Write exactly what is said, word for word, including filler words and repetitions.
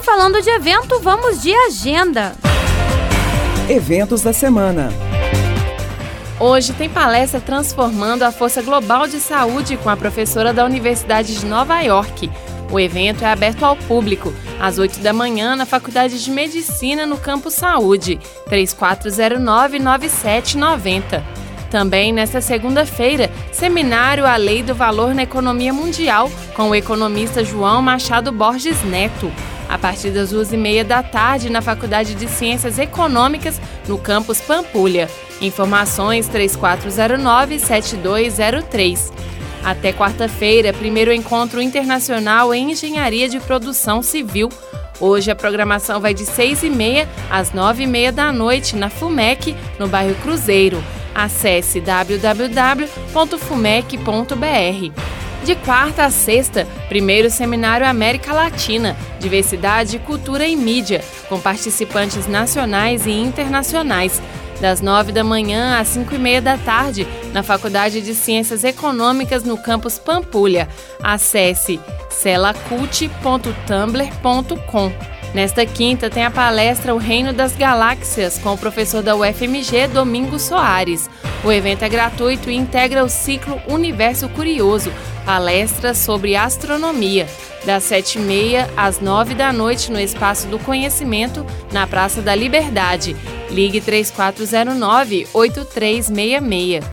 falando de evento, vamos de agenda. Eventos da semana. Hoje tem palestra Transformando a Força Global de Saúde com a professora da Universidade de Nova York. O evento é aberto ao público, às oito da manhã, na Faculdade de Medicina, no Campus Saúde, três quatro zero nove, nove sete nove zero. Também nesta segunda-feira, seminário A Lei do Valor na Economia Mundial, com o economista João Machado Borges Neto, a partir das duas e meia da tarde, na Faculdade de Ciências Econômicas, no Campus Pampulha. Informações três quatro zero nove, sete dois zero três. Até quarta-feira, primeiro encontro internacional em engenharia de produção civil. Hoje a programação vai de seis e meia às nove e meia da noite na FUMEC, no bairro Cruzeiro. Acesse w w w ponto fumec ponto b r. De quarta a sexta, primeiro seminário América Latina, Diversidade, Cultura e Mídia, com participantes nacionais e internacionais. Das nove da manhã às cinco e meia da tarde, na Faculdade de Ciências Econômicas, no Campus Pampulha. Acesse celacult ponto tumblr ponto com. Nesta quinta tem a palestra O Reino das Galáxias, com o professor da U F M G, Domingos Soares. O evento é gratuito e integra o ciclo Universo Curioso, palestras sobre astronomia, das sete e meia às nove da noite no Espaço do Conhecimento, na Praça da Liberdade. Ligue três quatro zero nove, oito três seis seis.